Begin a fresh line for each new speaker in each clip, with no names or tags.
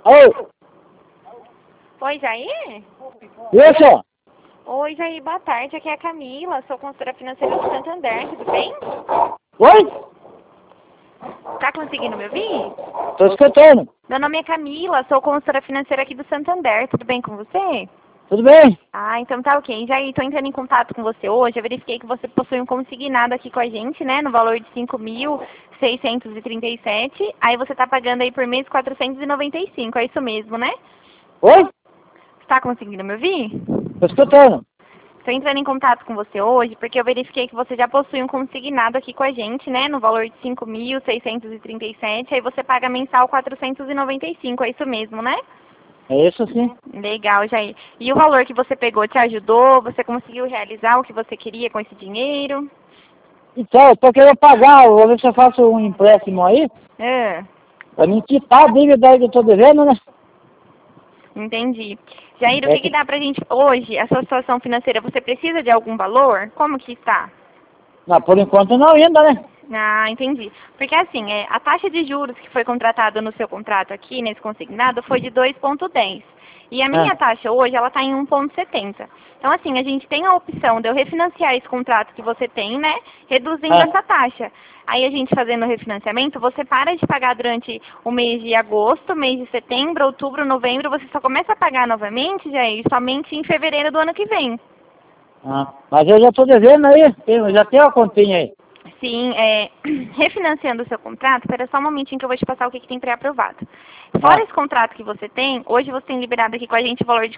Ô,
Oi, Jair?
isso?
Oi, Jair, boa tarde. Aqui é a Camila, sou consultora financeira do Santander, tudo bem?
Oi?
Tá conseguindo me ouvir?
Tô escutando.
Meu nome é Camila, sou consultora financeira aqui do Santander, tudo bem com você?
Tudo bem?
Ah, então tá ok. Jair, tô entrando em contato com você hoje. Eu verifiquei que você possui um consignado aqui com a gente, né, no valor de 5.637. Aí você tá pagando aí por mês 495, é isso mesmo, né?
Oi?
Tá conseguindo me ouvir?
Tô escutando.
Estou entrando em contato com você hoje porque eu verifiquei que você já possui um consignado aqui com a gente, né? No valor de 5.637. Aí você paga mensal 495, é isso mesmo, né?
É isso sim.
Legal, Jair. E o valor que você pegou te ajudou? Você conseguiu realizar o que você queria com esse dinheiro?
Então, eu tô querendo pagar, vou ver se eu faço um empréstimo aí,
Ah,
pra me quitar a dívida aí que eu tô devendo, né?
entendi. Jair, o
É
que
que,
dá pra gente hoje, a sua situação financeira, você precisa de algum valor? Como que está?
não, por enquanto não ainda, né?
Ah, entendi. Porque assim, a taxa de juros que foi contratada no seu contrato aqui, nesse consignado, foi de 2,10. E a
Ah,
minha taxa hoje, ela está em 1,70. Então, assim, a gente tem a opção de eu refinanciar esse contrato que você tem, né? Reduzindo
ah.
essa taxa. Aí a gente fazendo o refinanciamento, você para de pagar durante o mês de agosto, mês de setembro, outubro, novembro, você só começa a pagar novamente, Jair, somente em fevereiro do ano que vem.
Mas eu já tô devendo aí, eu já tenho a continha aí.
Sim, refinanciando o seu contrato, espera só um momentinho que eu vou te passar o que tem pré-aprovado. Fora
Ah,
esse contrato que você tem, hoje você tem liberado aqui com a gente o valor de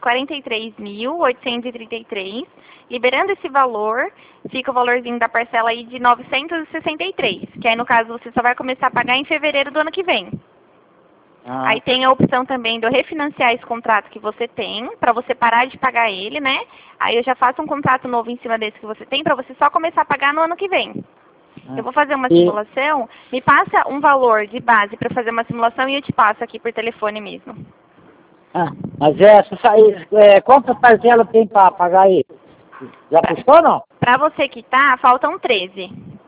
43.833. Liberando esse valor, fica o valorzinho da parcela aí de 963, que aí no caso você só vai começar a pagar em fevereiro do ano que vem.
ah,
Aí tem a opção também de eu refinanciar esse contrato que você tem, para você parar de pagar ele, né? Aí eu já faço um contrato novo em cima desse que você tem, para você só começar a pagar no ano que vem. Eu
ah.
vou fazer uma
E,
simulação. Me passa um valor de base para fazer uma simulação e eu te passo aqui por telefone mesmo.
mas quantas parcelas tem pra pagar aí? Já puxou ou não?
Para você quitar, faltam 13.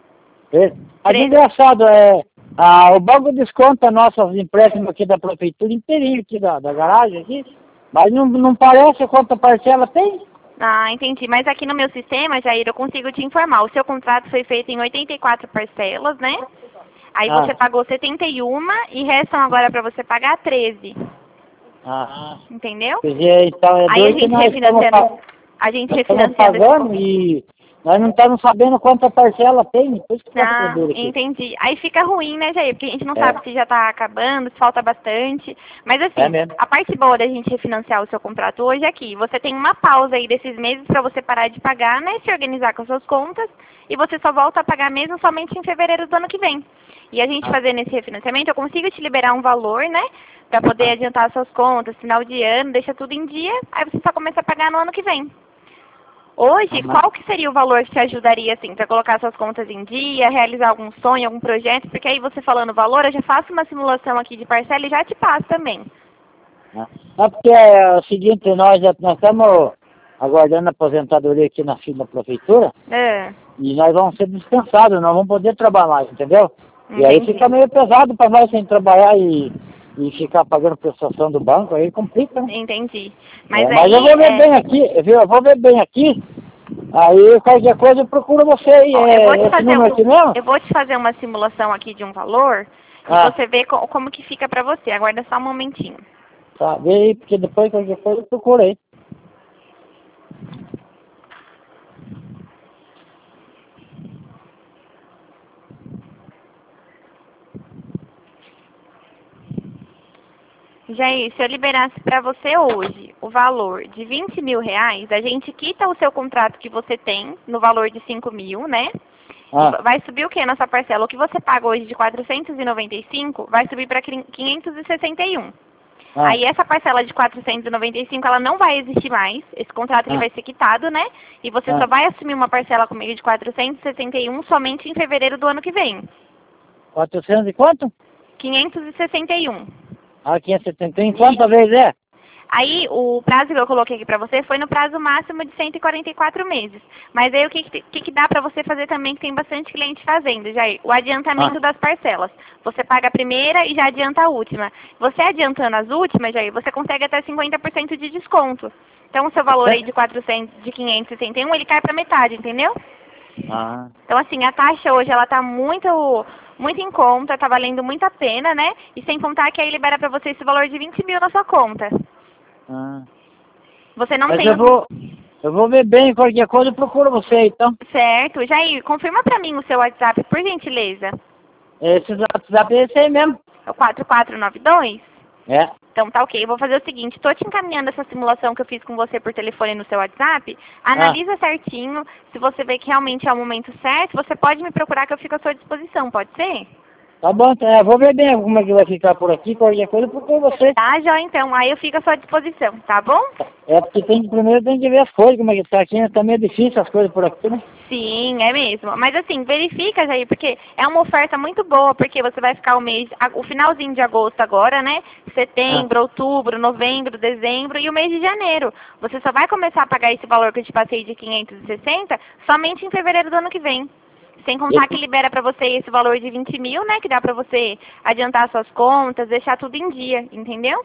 Mas
13.
engraçado, o banco desconta nossos empréstimos aqui da prefeitura inteirinho aqui da garagem aqui, mas não parece quanta parcela tem?
Ah, entendi. Mas aqui no meu sistema, Jair, eu consigo te informar. O seu contrato foi feito em 84 parcelas, né? Aí
Ah,
você pagou 71 e restam agora para você pagar 13.
ah,
Entendeu?
quer dizer, então é
Aí a
dois que
gente refinanciando,
nós estamos
esse
pagando e nós não estamos sabendo quanta parcela tem, por isso que está ficando
Ah,
duro aqui.
entendi. Aí fica ruim, né, Jair? Porque a gente não
É,
sabe se já está acabando, se falta bastante. Mas
é
assim,
mesmo.
a parte boa da gente refinanciar o seu contrato hoje é que você tem uma pausa aí desses meses para você parar de pagar, né? Se organizar com as suas contas. E você só volta a pagar mesmo somente em fevereiro do ano que vem. E a gente
Ah,
fazendo esse refinanciamento, eu consigo te liberar um valor, né? Para poder
ah.
adiantar as suas contas, final de ano, deixa tudo em dia. Aí você só começa a pagar no ano que vem. Hoje,
Mas,
qual que seria o valor que te ajudaria, assim, para colocar suas contas em dia, realizar algum sonho, algum projeto? Porque aí você falando o valor, eu já faço uma simulação aqui de parcela e já te passo também.
não, porque é o seguinte, nós estamos aguardando a aposentadoria aqui na fila da prefeitura,
É,
e nós vamos ser dispensados, nós vamos poder trabalhar, entendeu? E aí
entendi.
fica meio pesado para nós sem trabalhar e ficar pagando prestação do banco, aí complica, né?
Entendi. Mas
Mas eu
aí,
vou ver bem aqui, viu? Eu vou ver bem aqui, aí qualquer coisa eu procuro você aí,
ó,
esse número aqui mesmo?
eu vou te fazer uma simulação aqui de um valor e
Ah,
você vê como que fica para você. Aguarda só um momentinho.
tá, vê aí, porque depois qualquer coisa eu procuro aí.
Jair, se eu liberasse para você hoje o valor de 20 mil reais, a gente quita o seu contrato que você tem no valor de 5 mil, né? E
Ah,
vai subir o que nessa parcela? O que você paga hoje de 495 vai subir para 561.
ah,
Aí essa parcela de 495 ela não vai existir mais. Esse contrato ele
ah,
vai ser quitado, né? E você
ah.
só vai assumir uma parcela comigo de 461 somente em fevereiro do ano que vem.
400 e quanto?
561.
Ah, 571, quantas vezes é?
Aí, o prazo que eu coloquei aqui pra você foi no prazo máximo de 144 meses. Mas aí, o que dá pra você fazer também, que tem bastante cliente fazendo, Jair? O adiantamento das parcelas. Você paga a primeira e já adianta a última. Você adiantando as últimas, Jair, você consegue até 50% de desconto. Então, o seu valor aí de 561, ele cai pra metade, entendeu?
Ah.
Então, assim, a taxa hoje, ela tá muito em conta, tá valendo muito a pena, né? E sem contar que aí libera pra você esse valor de 20 mil na sua conta.
Ah.
Você não
Mas
tem...
eu vou ver bem, qualquer coisa eu procuro você, então.
Certo. Jair, confirma pra mim o seu WhatsApp, por gentileza.
Esse WhatsApp é esse aí mesmo.
É o 4492?
É.
Então tá ok, eu vou fazer o seguinte, tô te encaminhando essa simulação que eu fiz com você por telefone no seu WhatsApp, analisa certinho, se você vê que realmente é o momento certo, você pode me procurar que eu fico à sua disposição, pode ser?
Tá bom, então, eu vou ver bem como é que vai ficar por aqui, qualquer coisa eu procuro você.
Tá, já então, aí eu fico à sua disposição, tá bom?
É porque primeiro tem que ver as coisas, como é que tá aqui, né? Tá meio difícil as coisas por aqui, né?
Sim, é mesmo. Mas assim, verifica, Jair, porque é uma oferta muito boa, porque você vai ficar o finalzinho de agosto agora, né? Setembro, outubro, novembro, dezembro e o mês de janeiro. Você só vai começar a pagar esse valor que eu te passei de 560 somente em fevereiro do ano que vem. Sem contar que libera pra você esse valor de 20 mil, né? Que dá pra você adiantar suas contas, deixar tudo em dia, entendeu?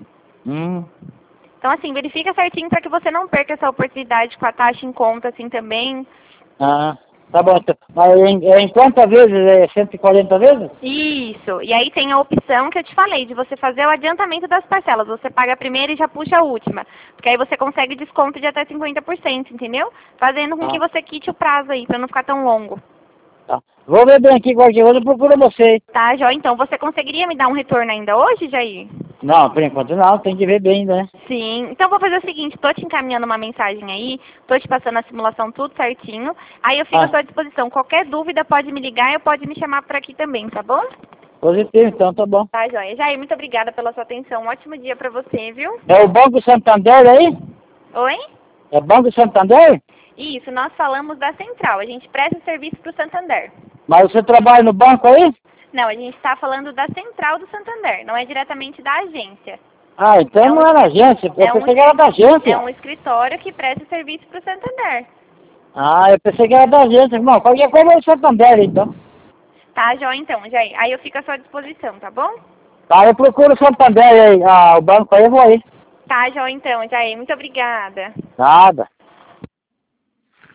Então assim, verifica certinho pra que você não perca essa oportunidade com a taxa em conta assim também.
Ah, tá bom. Então. Mas em quantas vezes? É 140 vezes?
Isso. E aí tem a opção que eu te falei, de você fazer o adiantamento das parcelas. Você paga a primeira e já puxa a última. Porque aí você consegue desconto de até 50%, entendeu? Fazendo com que você quite o prazo aí, pra não ficar tão longo.
Tá. Vou ver bem aqui qualquer coisa, eu procuro você.
Tá, Jó. Então, você conseguiria me dar um retorno ainda hoje, Jair?
Não, por enquanto não, tem que ver bem, né?
Sim. Então, vou fazer o seguinte, tô te encaminhando uma mensagem aí, tô te passando a simulação tudo certinho. Aí eu fico à sua disposição. Qualquer dúvida pode me ligar ou pode me chamar por aqui também, tá bom?
Positivo, então, tá bom.
Tá, Joia. Jair, muito obrigada pela sua atenção. Um ótimo dia pra você, viu?
É o Banco Santander aí?
Oi?
É Banco Santander?
Isso, nós falamos da Central. A gente presta serviço pro Santander.
Mas você trabalha no banco aí?
Não, a gente está falando da Central do Santander, não é diretamente da agência.
Ah, então não é na agência, eu pensei que era da agência.
É um escritório que presta serviço pro Santander.
Ah, eu pensei que era da agência, irmão. Qualquer coisa é o Santander, então.
Tá, Jó, então, Jair. Aí eu fico à sua disposição, tá bom?
Tá, eu procuro o Santander aí, o banco aí, eu vou aí.
Tá, Jó, então, Jair. Muito obrigada.
Nada.